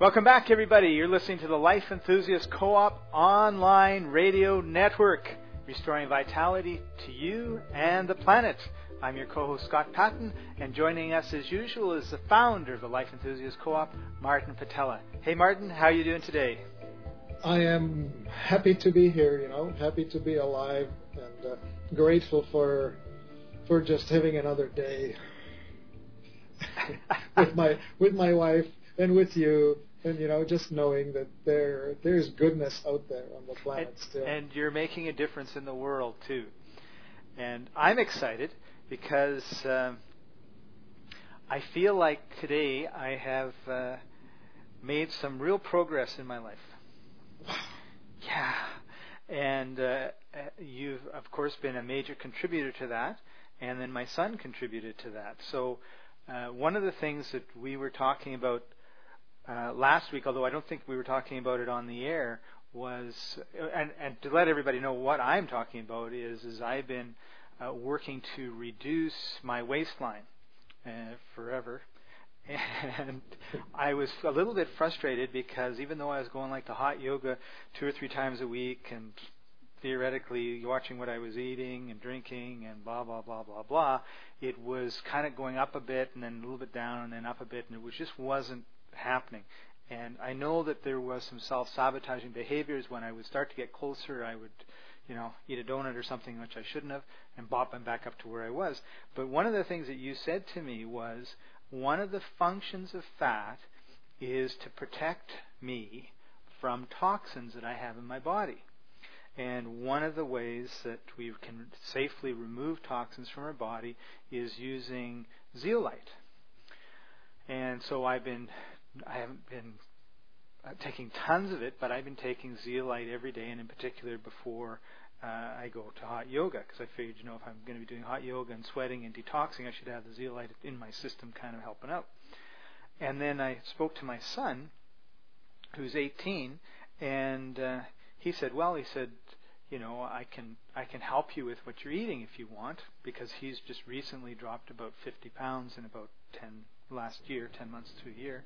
Welcome back, everybody. You're listening to the Life Enthusiast Co-op online radio network, restoring vitality to you and the planet. I'm your co-host, Scott Patton, and joining us as usual is the founder of the Life Enthusiast Co-op, Martin Patella. Hey, Martin, how are you doing today? I am happy to be here, happy to be alive, and grateful for just having another day with my wife and with you. And, just knowing that there's goodness out there on the planet still. And you're making a difference in the world, too. And I'm excited because I feel like today I have made some real progress in my life. Yeah. And you've, of course, been a major contributor to that. And then my son contributed to that. So one of the things that we were talking about last week, although I don't think we were talking about it on the air, was, and to let everybody know what I'm talking about is I've been working to reduce my waistline forever. And I was a little bit frustrated because even though I was going like to hot yoga 2 or 3 times a week and theoretically watching what I was eating and drinking and blah, blah, blah, blah, blah, it was kind of going up a bit and then a little bit down and then up a bit, and it just wasn't happening. And I know that there was some self-sabotaging behaviors. When I would start to get closer, I would, eat a donut or something, which I shouldn't have, and bop them back up to where I was. But one of the things that you said to me was one of the functions of fat is to protect me from toxins that I have in my body. And one of the ways that we can safely remove toxins from our body is using zeolite. And so I haven't been taking tons of it, but I've been taking zeolite every day, and in particular before I go to hot yoga, because I figured, if I'm going to be doing hot yoga and sweating and detoxing, I should have the zeolite in my system kind of helping out. And then I spoke to my son, who's 18, and he said, I can help you with what you're eating if you want, because he's just recently dropped about 50 pounds in about 10 months to a year.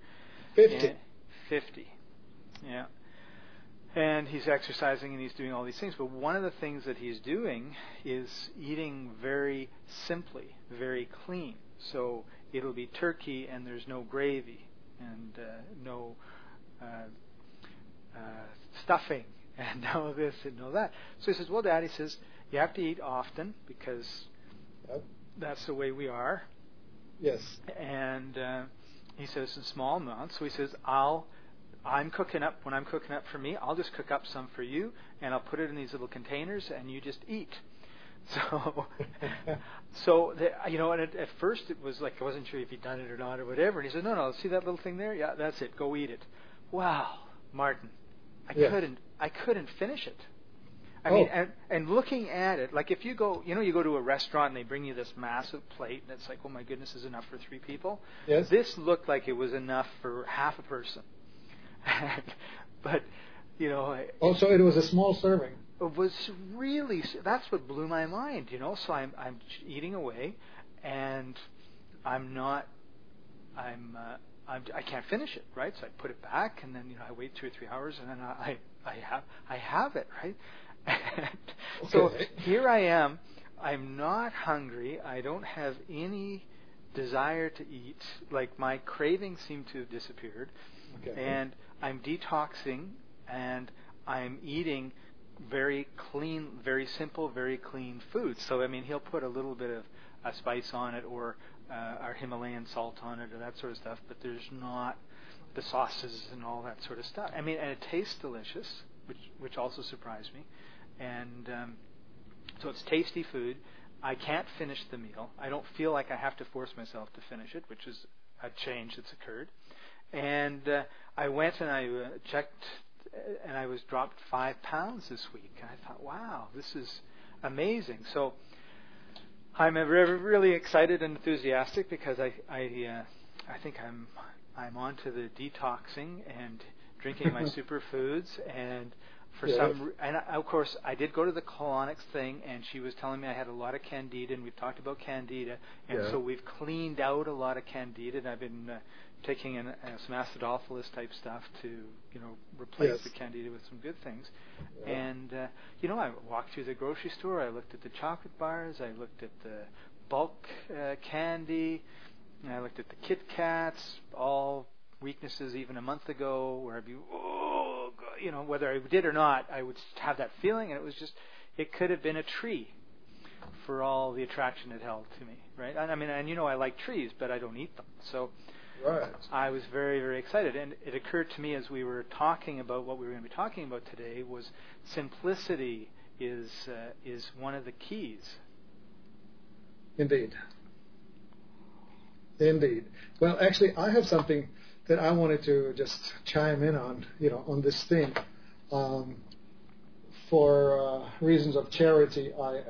50. Yeah. And he's exercising and he's doing all these things. But one of the things that he's doing is eating very simply, very clean. So it'll be turkey and there's no gravy and no stuffing and no this and no that. So he says, well, Dad, he says, you have to eat often because that's the way we are. Yes. And he says in small amounts. So he says, when I'm cooking up for me, I'll just cook up some for you, and I'll put it in these little containers, and you just eat. And at first it was like I wasn't sure if he'd done it or not or whatever. And he said, no, see that little thing there? Yeah, that's it. Go eat it. Wow, Martin, I couldn't finish it. I mean, and looking at it, like if you go, you go to a restaurant and they bring you this massive plate, and it's like, oh my goodness, this is enough for 3 people. Yes. This looked like it was enough for half a person. But, Also, it was a small serving. It was really, that's what blew my mind, So I'm eating away, and I can't finish it, right? So I put it back, and then, I wait 2 or 3 hours, and then I have it, right? So here I am. I'm not hungry. I don't have any desire to eat. Like my cravings seem to have disappeared. Okay. And I'm detoxing, and I'm eating very clean, very simple, very clean food. So, he'll put a little bit of a spice on it or our Himalayan salt on it or that sort of stuff, but there's not the sauces and all that sort of stuff. And it tastes delicious, which also surprised me. And so it's tasty food. I can't finish the meal. I don't feel like I have to force myself to finish it, which is a change that's occurred. And I went and I checked, and I was dropped 5 pounds this week. And I thought, wow, this is amazing. So I'm really excited and enthusiastic because I think I'm onto the detoxing and drinking my superfoods and For and of course, I did go to the colonics thing, and she was telling me I had a lot of candida, and we've talked about candida, and so we've cleaned out a lot of candida, and I've been taking some acidophilus type stuff to, replace the candida with some good things. Yeah. And, I walked through the grocery store, I looked at the chocolate bars, I looked at the bulk candy, and I looked at the Kit Kats, all weaknesses even a month ago, where I'd be, whether I did or not, I would have that feeling, and it could have been a tree for all the attraction it held to me, right? I mean, and I like trees, but I don't eat them. So I was very, very excited, and it occurred to me as we were talking about what we were going to be talking about today was simplicity is one of the keys. Indeed. Well, actually, I have something that I wanted to just chime in on, on this thing. For reasons of charity,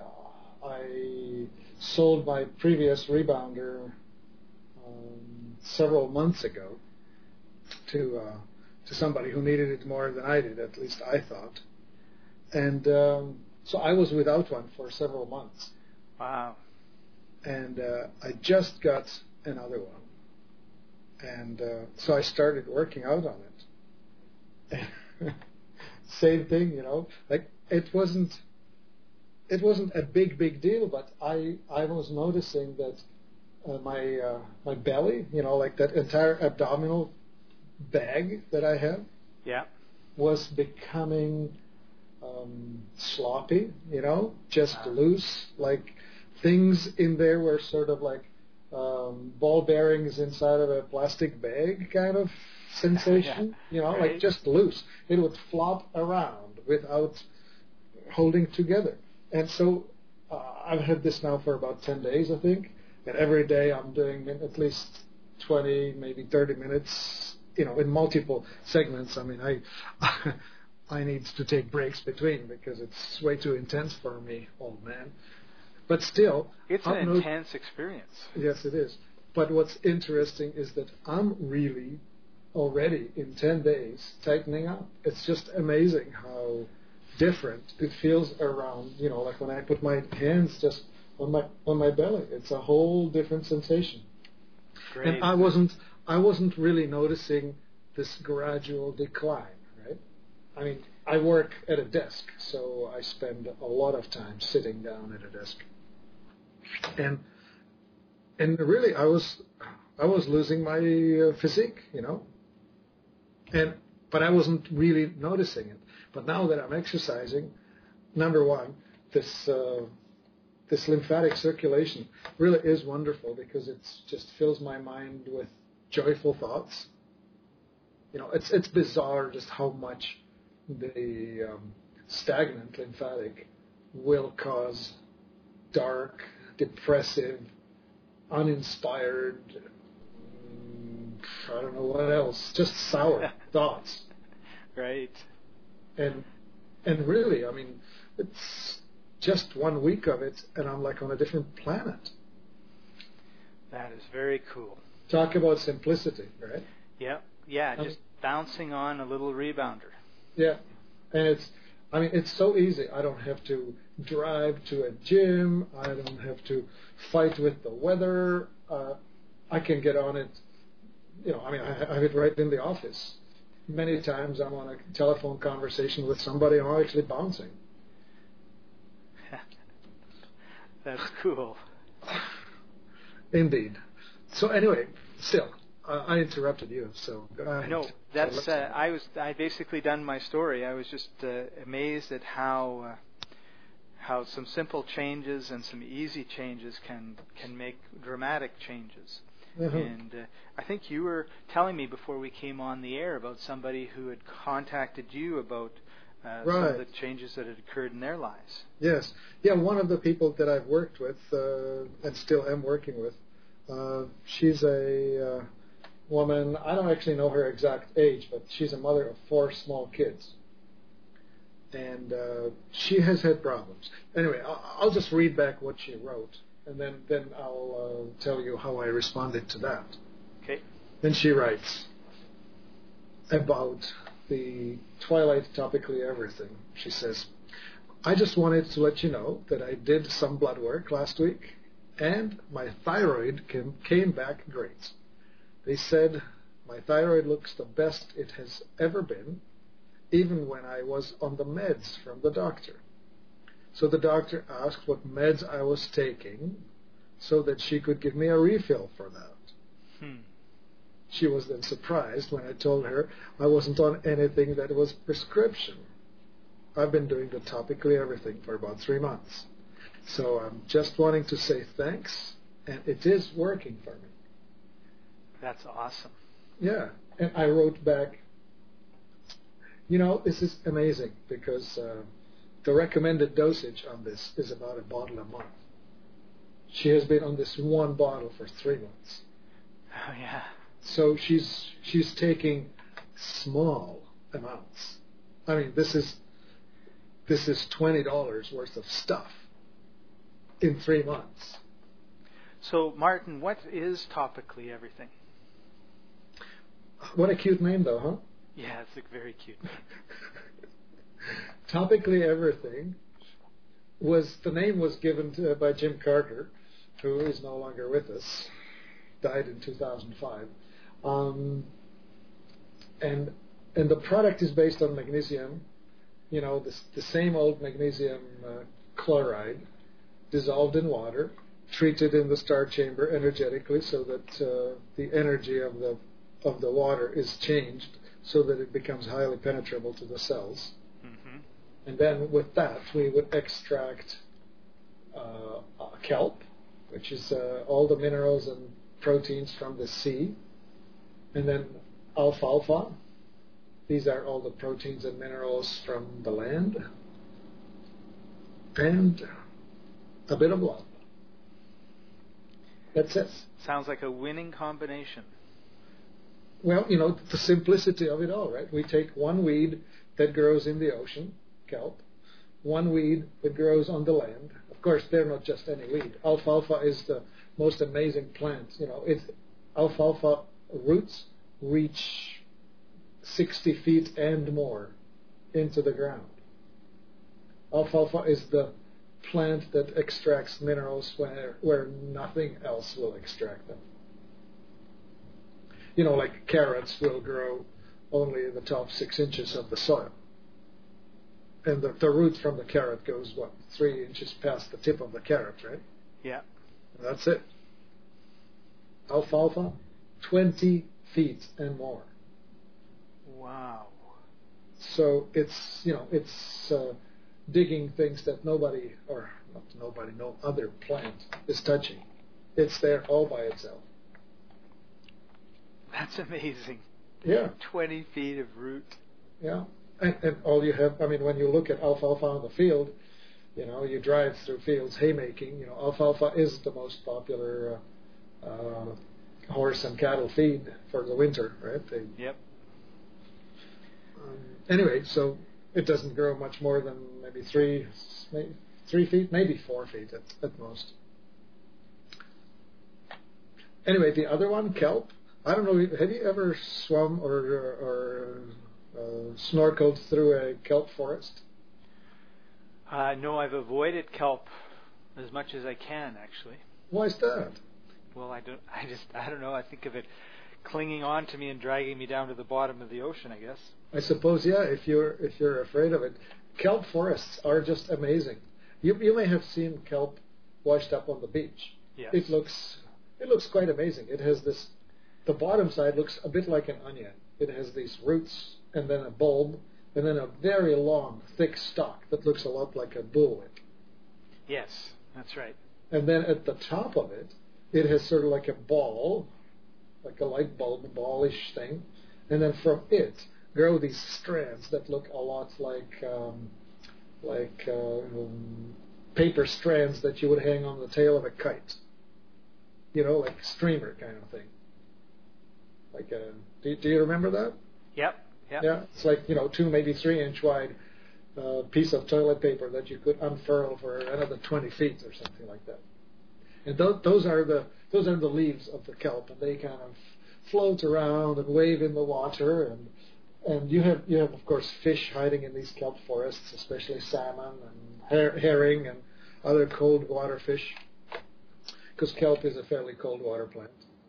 I sold my previous rebounder several months ago to somebody who needed it more than I did, at least I thought. And so I was without one for several months. Wow. And I just got another one. And so I started working out on it. Same thing, like it wasn't a big deal, but I was noticing that my belly, like that entire abdominal bag that I have, was becoming sloppy, just loose. Like things in there were sort of like ball bearings inside of a plastic bag kind of sensation, like just loose. It would flop around without holding together. And so I've had this now for about 10 days, I think. And every day I'm doing at least 20, maybe 30 minutes, in multiple segments. I mean, I need to take breaks between because it's way too intense for me, old man. But still, it's an intense experience. Yes, it is. But what's interesting is that I'm really already in 10 days tightening up. It's just amazing how different it feels around, like when I put my hands just on my belly. It's a whole different sensation. Great. And I wasn't really noticing this gradual decline, right? I mean, I work at a desk, so I spend a lot of time sitting down at a desk. And really, I was losing my physique, but I wasn't really noticing it. But now that I'm exercising, number one, this lymphatic circulation really is wonderful because it just fills my mind with joyful thoughts. It's bizarre just how much the stagnant lymphatic will cause dark, depressive, uninspired, I don't know what else, just sour thoughts. Right. And really, I mean, it's just 1 week of it, and I'm like on a different planet. That is very cool. Talk about simplicity, right? Yeah, just bouncing on a little rebounder. Yeah, and it's so easy. I don't have to drive to a gym. I don't have to fight with the weather. I can get on it. I have it right in the office. Many times I'm on a telephone conversation with somebody and I'm actually bouncing. That's cool. Indeed. So anyway, still, I interrupted you. So go ahead. No, that's I basically done my story. I was just amazed at how some simple changes and some easy changes can make dramatic changes. Mm-hmm. And I think you were telling me before we came on the air about somebody who had contacted you about some of the changes that had occurred in their lives. Yes. Yeah, one of the people that I've worked with and still am working with, she's a woman, I don't actually know her exact age, but she's a mother of 4 small kids. And she has had problems. Anyway, I'll just read back what she wrote, and then I'll tell you how I responded to that. Okay. Then she writes about the Twilight Topically Everything. She says, I just wanted to let you know that I did some blood work last week, and my thyroid came back great. They said my thyroid looks the best it has ever been, even when I was on the meds from the doctor. So the doctor asked what meds I was taking so that she could give me a refill for that. She was then surprised when I told her I wasn't on anything that was prescription. I've been doing the Topically Everything for about 3 months. So I'm just wanting to say thanks, and it is working for me. That's awesome. Yeah, and I wrote back, this is amazing because the recommended dosage on this is about a bottle a month. She has been on this one bottle for 3 months. Oh, yeah. So she's taking small amounts. I mean, this is $20 worth of stuff in 3 months. So, Martin, what is Topically Everything? What a cute name, though, huh? Yeah, it's a very cute name. Topically Everything the name was given by Jim Carter, who is no longer with us, died in 2005. And the product is based on magnesium, the same old magnesium chloride dissolved in water, treated in the star chamber energetically so that the energy of the water is changed so that it becomes highly penetrable to the cells. Mm-hmm. And then with that, we would extract kelp, which is all the minerals and proteins from the sea, and then alfalfa. These are all the proteins and minerals from the land, and a bit of blood. That's it. Sounds like a winning combination. Well, the simplicity of it all, right? We take one weed that grows in the ocean, kelp, one weed that grows on the land. Of course, they're not just any weed. Alfalfa is the most amazing plant. Alfalfa roots reach 60 feet and more into the ground. Alfalfa is the plant that extracts minerals where nothing else will extract them. Like carrots will grow only in the top 6 inches of the soil. And the root from the carrot goes, 3 inches past the tip of the carrot, right? Yeah. And that's it. Alfalfa, 20 feet and more. Wow. So it's digging things that no other plant is touching. It's there all by itself. That's amazing. Yeah. 20 feet of root. Yeah. And all you have, when you look at alfalfa on the field, you drive through fields haymaking, alfalfa is the most popular horse and cattle feed for the winter, right? Yep. Anyway, so it doesn't grow much more than maybe 3 feet, maybe 4 feet at most. Anyway, the other one, kelp. I don't know. Have you ever swum or snorkeled through a kelp forest? No, I've avoided kelp as much as I can, actually. Why is that? Well, I don't know. I think of it clinging on to me and dragging me down to the bottom of the ocean, I guess. I suppose, yeah. If you're afraid of it, kelp forests are just amazing. You may have seen kelp washed up on the beach. Yes. It looks quite amazing. It has this. The bottom side looks a bit like an onion. It has these roots and then a bulb and then a very long, thick stalk that looks a lot like a bullwhip. Yes, that's right. And then at the top of it, it has sort of like a ball, like a light bulb ballish thing. And then from it grow these strands that look a lot like paper strands that you would hang on the tail of a kite. Like streamer kind of thing. Like do you remember that? Yep. Yeah, it's like 2 maybe 3 inch wide piece of toilet paper that you could unfurl for another 20 feet or something like that. And those are the leaves of the kelp, and they kind of float around and wave in the water, And you have of course fish hiding in these kelp forests, especially salmon and herring and other cold water fish, because kelp is a fairly cold water plant.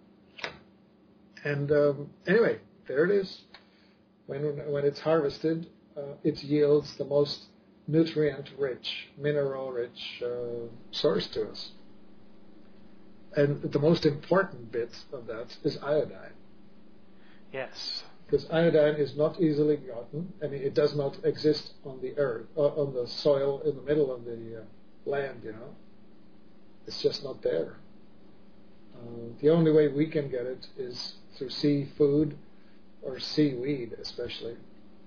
And anyway, there it is. When it's harvested, it yields the most nutrient-rich, mineral-rich source to us. And the most important bit of that is iodine. Yes. Because iodine is not easily gotten. I mean, it does not exist on the earth, on the soil in the middle of the land, you know. It's just not there. The only way we can get it is through seafood or seaweed, especially.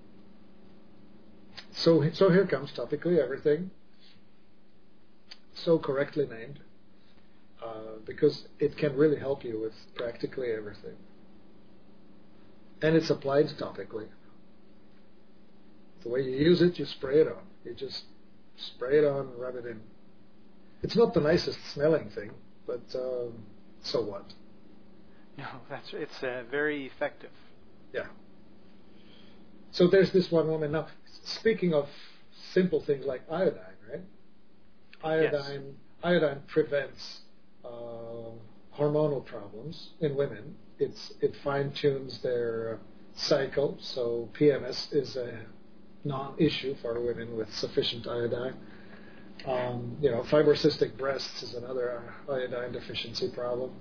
So here comes Topically Everything, so correctly named, because it can really help you with practically everything. And it's applied topically. The way you use it, you spray it on. You just spray it on and rub it in. It's not the nicest smelling thing, but so what? No, it's very effective. Yeah. So there's this one woman. Now, speaking of simple things like iodine, right? Iodine prevents hormonal problems in women. It fine-tunes their cycle, so PMS is a non-issue for women with sufficient iodine. Fibrocystic breasts is another iodine deficiency problem.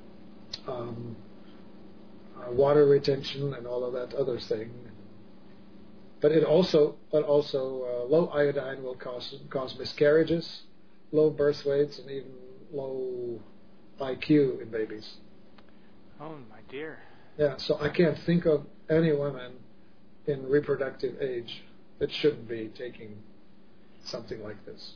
Water retention and all of that other thing. But low iodine will cause miscarriages, low birth weights, and even low IQ in babies. Oh, my dear. Yeah, so I can't think of any woman in reproductive age that shouldn't be taking something like this.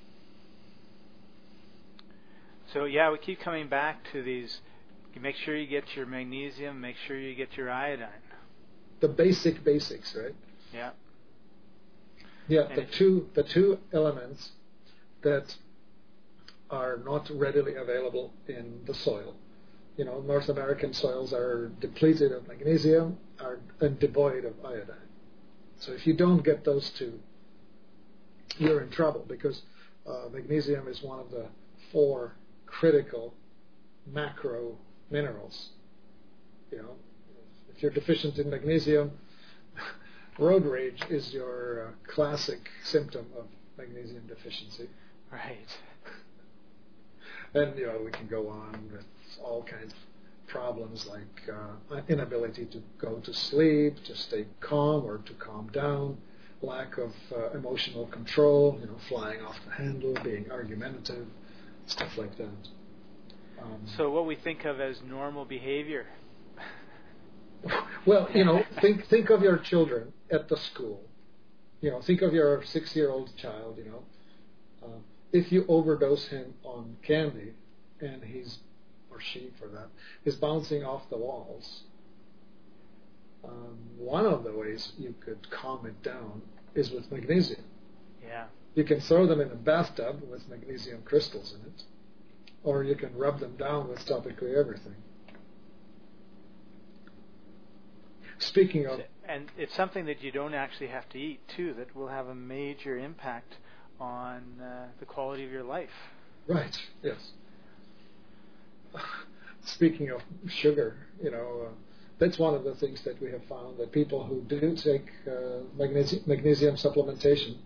So, yeah, we keep coming back to these. You make sure you get your magnesium, make sure you get your iodine. The basics, right? Yeah. Yeah, and the two elements that are not readily available in the soil. You know, North American soils are depleted of magnesium and devoid of iodine. So if you don't get those two, you're in trouble, because magnesium is one of the 4 critical macro minerals. You know, if you're deficient in magnesium, road rage is your classic symptom of magnesium deficiency. Right. And, we can go on with all kinds of problems like inability to go to sleep, to stay calm or to calm down, lack of emotional control, flying off the handle, being argumentative, stuff like that. So what we think of as normal behavior. Well, think of your children at the school. Think of your 6-year-old child, if you overdose him on candy and he's, or she for that, is bouncing off the walls, one of the ways you could calm it down is with magnesium. Yeah. You can throw them in a bathtub with magnesium crystals in it, or you can rub them down with Topically Everything. Speaking of... And it's something that you don't actually have to eat, too, that will have a major impact on the quality of your life. Right, yes. Speaking of sugar, that's one of the things that we have found, that people who do take magnesium supplementation,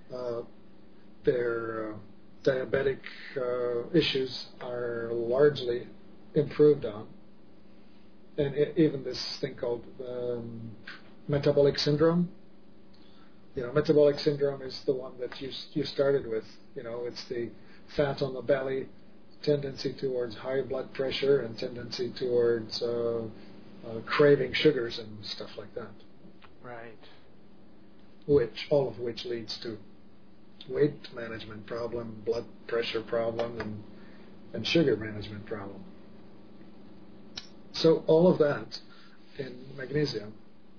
their diabetic issues are largely improved on. And even this thing called metabolic syndrome. Metabolic syndrome is the one that you started with. It's the fat on the belly, tendency towards high blood pressure, and tendency towards craving sugars and stuff like that. Right. All of which leads to weight management problem, blood pressure problem, and sugar management problem. So all of that in magnesium.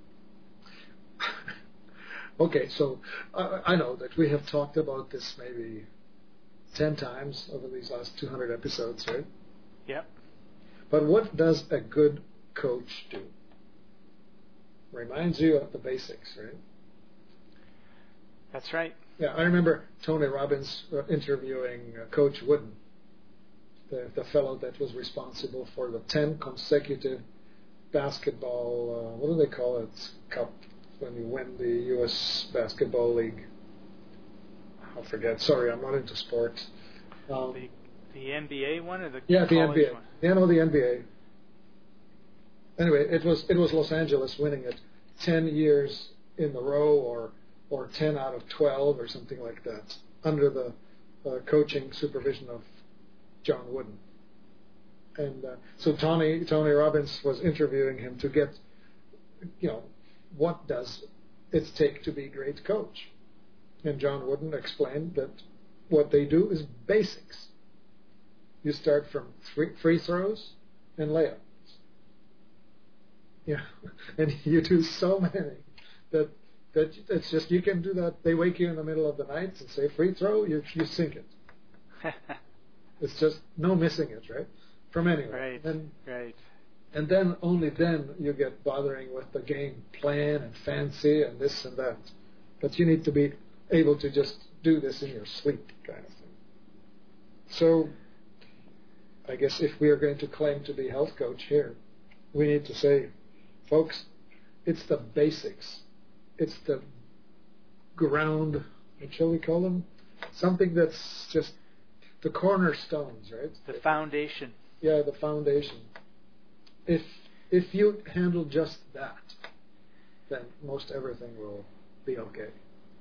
Okay, so I know that we have talked about this maybe 10 times over these last 200 episodes, right? Yep. But what does a good coach do? reminds you of the basics, right? That's right. Yeah, I remember Tony Robbins interviewing Coach Wooden, the fellow that was responsible for the 10 consecutive basketball, what do they call it, cup, when you win the U.S. Basketball League. I forget. Sorry, I'm not into sports. The NBA one or the the college NBA. one? Yeah, no, the NBA. Anyway, it was Los Angeles winning it 10 years in a row, or 10 out of 12 or something like that, under the coaching supervision of John Wooden. And so Tony Robbins was interviewing him to get, what does it take to be a great coach? And John Wooden explained that what they do is basics. You start from free throws and layups. Yeah, and you do so many that it's just, you can do that. They wake you in the middle of the night and say free throw, you sink it. It's just no missing it, right? From anywhere. Right. And then only then you get bothering with the game plan and fancy and this and that. But you need to be able to just do this in your sleep, kind of thing. So I guess if we are going to claim to be health coach here, we need to say, folks, it's the basics. It's the ground, what shall we call them? Something that's just the cornerstones, right? The foundation. Yeah, the foundation. If you handle just that, then most everything will be okay.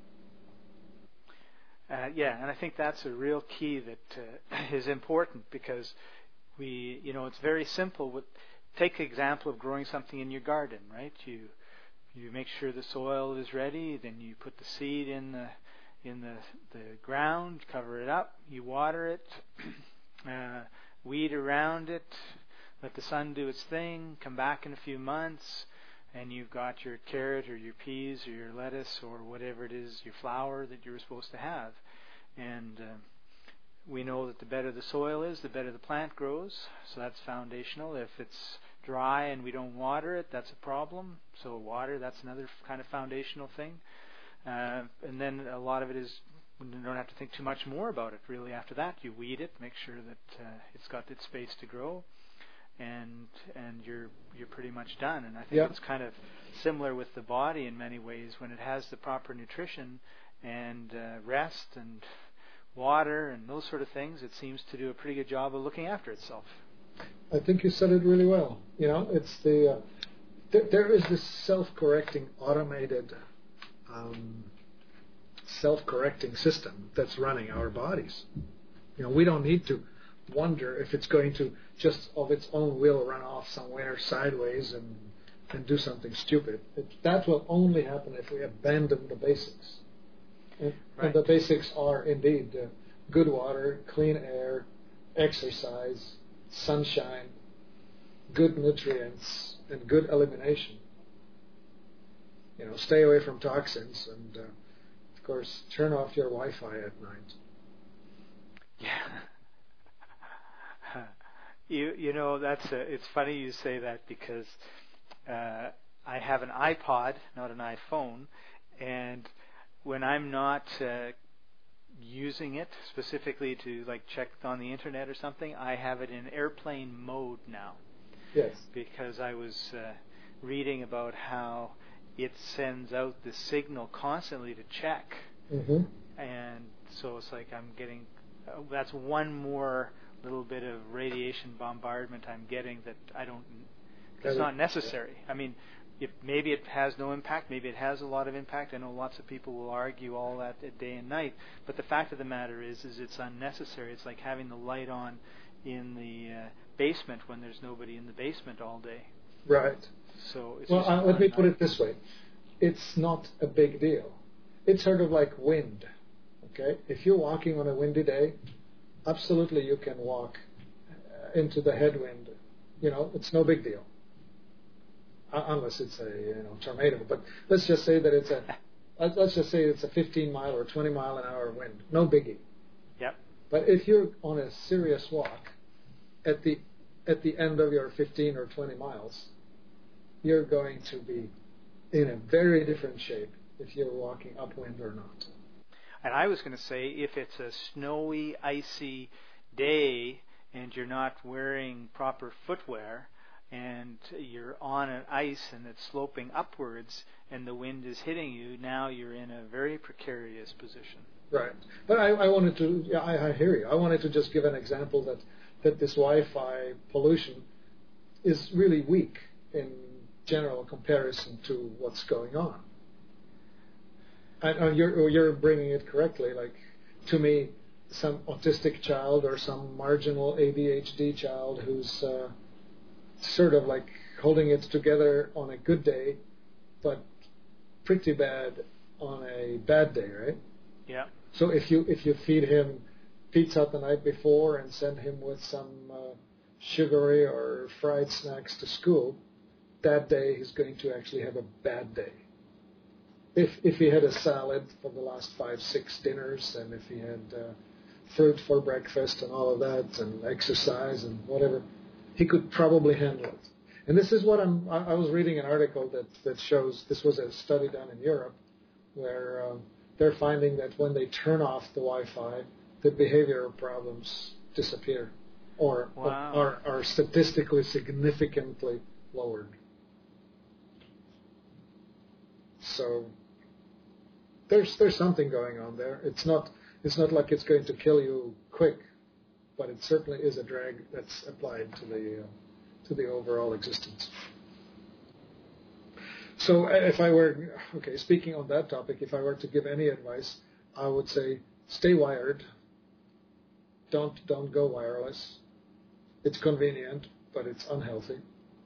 And I think that's a real key that is important, because it's very simple. Take the example of growing something in your garden, right? You make sure the soil is ready, then you put the seed in the ground, cover it up, you water it, weed around it, let the sun do its thing, come back in a few months, and you've got your carrot or your peas or your lettuce or whatever it is, your flower that you were supposed to have. And we know that the better the soil is, the better the plant grows, so that's foundational. If it's dry and we don't water it, that's a problem. So water, that's another kind of foundational thing. And then a lot of it is, you don't have to think too much more about it really after that. You weed it, make sure that it's got its space to grow, and you're pretty much done. And I think it's kind of similar with the body in many ways. When it has the proper nutrition and rest and water and those sort of things, it seems to do a pretty good job of looking after itself. I think you said it really well. It's the there is this self-correcting automated self-correcting system that's running our bodies. We don't need to wonder if it's going to just of its own will run off somewhere sideways and do something stupid. That will only happen if we abandon the basics. And the basics are indeed good water, clean air, exercise, sunshine, good nutrients, and good elimination. Stay away from toxins, and of course, turn off your Wi-Fi at night. Yeah. It's funny you say that, because I have an iPod, not an iPhone, and when I'm not using it specifically to check on the internet or something, I have it in airplane mode now. Yes. Because I was reading about how it sends out the signal constantly to check. Mm-hmm. And so it's like I'm getting, that's one more little bit of radiation bombardment I'm getting that it's not necessary. I mean, maybe it has no impact, maybe it has a lot of impact. I know lots of people will argue all that day and night, but the fact of the matter is it's unnecessary. It's like having the light on in the basement when there's nobody in the basement all day. Right. So it's let me put it this way. It's not a big deal. It's sort of like wind. Okay? If you're walking on a windy day, absolutely you can walk into the headwind. It's no big deal. Unless it's a tornado. But let's just say that it's a 15 mile or 20 mile an hour wind. No biggie. Yep. But if you're on a serious walk, at the end of your 15 or 20 miles, you're going to be in a very different shape if you're walking upwind or not. And I was going to say, if it's a snowy, icy day and you're not wearing proper footwear and you're on an ice and it's sloping upwards and the wind is hitting you, now you're in a very precarious position. Right. But I wanted to, I hear you. I wanted to just give an example that this Wi-Fi pollution is really weak in general comparison to what's going on. And you're bringing it correctly. Like, to me, some autistic child or some marginal ADHD child who's sort of like holding it together on a good day, but pretty bad on a bad day, right? Yeah. So if you feed him pizza the night before and send him with some sugary or fried snacks to school, that day he's going to actually have a bad day. If he had a salad for the last 5-6 dinners, and if he had fruit for breakfast and all of that, and exercise and whatever, he could probably handle it. And this is what I was reading an article that shows, this was a study done in Europe, where they're finding that when they turn off the Wi-Fi, the behavioral problems disappear, or are statistically significantly lowered. So there's something going on there. It's not like it's going to kill you quick, but it certainly is a drag that's applied to the overall existence. So if I were, speaking on that topic, if I were to give any advice, I would say stay wired. Don't go wireless. It's convenient, but it's unhealthy.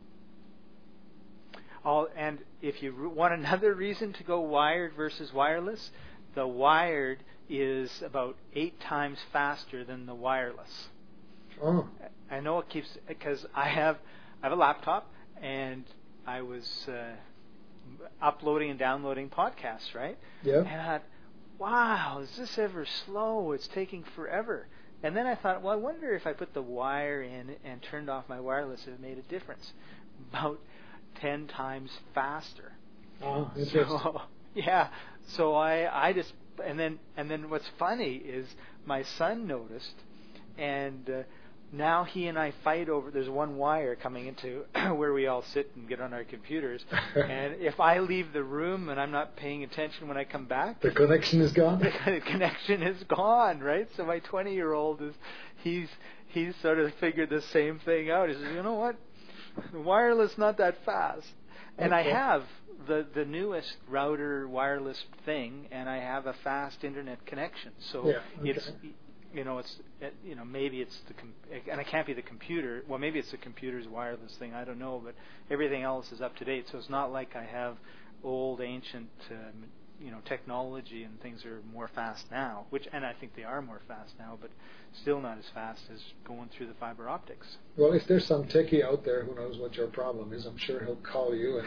And if you want another reason to go wired versus wireless, the wired is about 8 times faster than the wireless. Oh. I know it keeps, because I have a laptop, and I was uploading and downloading podcasts, right? Yeah. And I thought, wow, is this ever slow? It's taking forever. And then I thought, well, I wonder if I put the wire in and turned off my wireless, if it made a difference. About 10 times faster. Oh, interesting. So, yeah. So I just, and then what's funny is my son noticed, and now he and I fight over, there's one wire coming into where we all sit and get on our computers, and if I leave the room and I'm not paying attention when I come back, the connection is gone? The connection is gone, right? So my 20-year-old he's sort of figured the same thing out. He says, you know what? The wireless not that fast. And I have the newest router wireless thing, and I have a fast internet connection. So it's maybe it's and it can't be the computer. Well, maybe it's the computer's wireless thing. I don't know, but everything else is up to date. So it's not like I have old, ancient, technology, and things are more fast now. And I think they are more fast now, but still not as fast as going through the fiber optics. Well, if there's some techie out there who knows what your problem is, I'm sure he'll call you.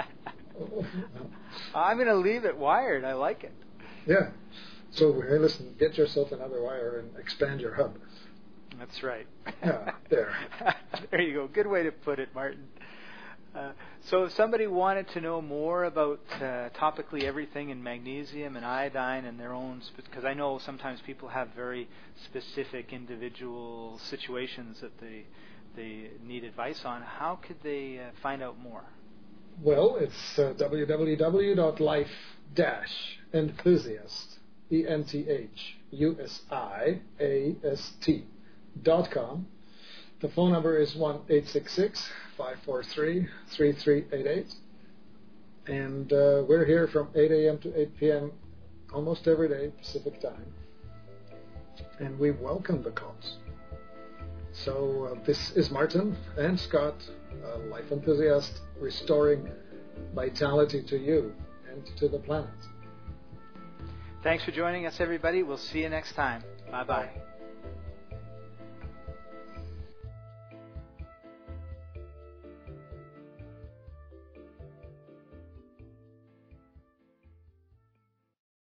I'm going to leave it wired. I like it. Yeah. So, hey, listen, get yourself another wire and expand your hub. That's right. Yeah, there. There you go. Good way to put it, Martin. So if somebody wanted to know more about topically everything in magnesium and iodine and their own, because I know sometimes people have very specific individual situations that they need advice on, how could they find out more? Well, it's www.life-enthusiast, enthusiast.com. The phone number is 1-866-543-3388. And we're here from 8 a.m. to 8 p.m. almost every day, Pacific time. And we welcome the calls. So this is Martin and Scott, Life Enthusiast, restoring vitality to you and to the planet. Thanks for joining us, everybody. We'll see you next time. Bye-bye.